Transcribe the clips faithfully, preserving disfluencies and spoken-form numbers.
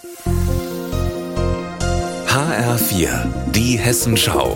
H R vier, die Hessenschau.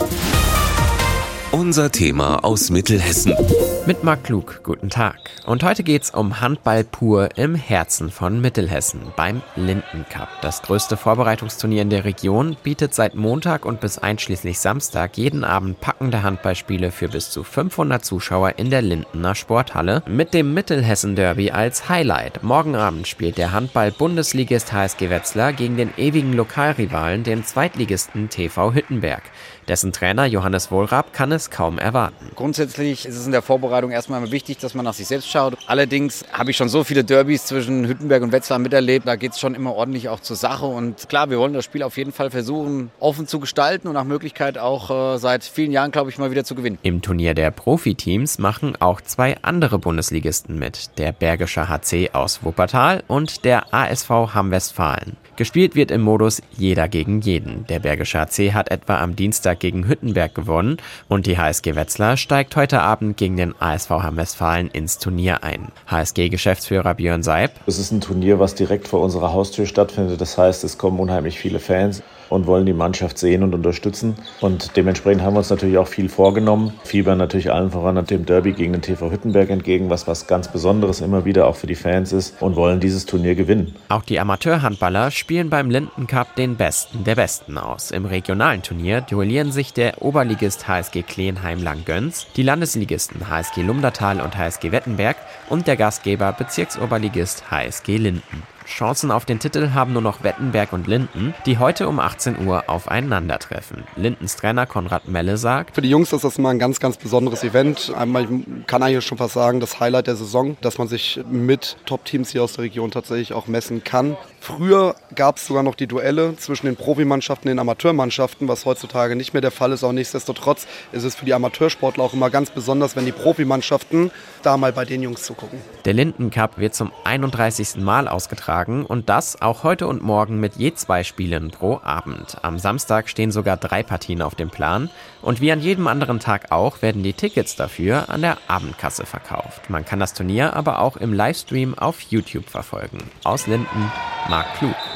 Unser Thema aus Mittelhessen. Mit Marc Klug, guten Tag. Und heute geht's um Handball pur im Herzen von Mittelhessen beim Linden-Cup. Das größte Vorbereitungsturnier in der Region bietet seit Montag und bis einschließlich Samstag jeden Abend packende Handballspiele für bis zu fünfhundert Zuschauer in der Lindener Sporthalle mit dem Mittelhessen-Derby als Highlight. Morgen Abend spielt der Handball-Bundesligist H S G Wetzlar gegen den ewigen Lokalrivalen, den Zweitligisten T V Hüttenberg. Dessen Trainer Johannes Wohlrab kann es kaum erwarten. Grundsätzlich ist es in der Vorbereitung erstmal wichtig, dass man nach sich selbst schaut. Allerdings habe ich schon so viele Derbys zwischen Hüttenberg und Wetzlar miterlebt. Da geht es schon immer ordentlich auch zur Sache. Und klar, wir wollen das Spiel auf jeden Fall versuchen, offen zu gestalten und nach Möglichkeit auch äh, seit vielen Jahren, glaube ich, mal wieder zu gewinnen. Im Turnier der Profiteams machen auch zwei andere Bundesligisten mit. Der Bergische H C aus Wuppertal und der A S V Hamm-Westfalen. Gespielt wird im Modus jeder gegen jeden. Der Bergische H C hat etwa am Dienstag gegen Hüttenberg gewonnen und die H S G Wetzlar steigt heute Abend gegen den A S V Hamm-Westfalen ins Turnier ein. H S G-Geschäftsführer Björn Seib. Es ist ein Turnier, was direkt vor unserer Haustür stattfindet. Das heißt, es kommen unheimlich viele Fans und wollen die Mannschaft sehen und unterstützen. Und dementsprechend haben wir uns natürlich auch viel vorgenommen. Fiebern natürlich allen voran dem Derby gegen den T V Hüttenberg entgegen, was was ganz Besonderes immer wieder auch für die Fans ist, und wollen dieses Turnier gewinnen. Auch die Amateurhandballer spielen beim Linden-Cup den Besten der Besten aus. Im regionalen Turnier duellieren sich der Oberligist H S G Kleenheim-Langgöns, die Landesligisten H S G Lumdatal und H S G Wettenberg und der Gastgeber Bezirksoberligist H S G Linden. Chancen auf den Titel haben nur noch Wettenberg und Linden, die heute um achtzehn Uhr aufeinandertreffen. Lindens Trainer Konrad Melle sagt: Für die Jungs ist das mal ein ganz, ganz besonderes Event. Einmal, ich kann eigentlich schon fast sagen, das Highlight der Saison, dass man sich mit Top-Teams hier aus der Region tatsächlich auch messen kann. Früher gab es sogar noch die Duelle zwischen den Profimannschaften und den Amateurmannschaften, was heutzutage nicht mehr der Fall ist. Auch nichtsdestotrotz ist es für die Amateursportler auch immer ganz besonders, wenn die Profimannschaften da mal bei den Jungs zugucken. Der Linden-Cup wird zum einunddreißigsten Mal ausgetragen und das auch heute und morgen mit je zwei Spielen pro Abend. Am Samstag stehen sogar drei Partien auf dem Plan und wie an jedem anderen Tag auch werden die Tickets dafür an der Abendkasse verkauft. Man kann das Turnier aber auch im Livestream auf YouTube verfolgen. Aus Linden, Marc Klug.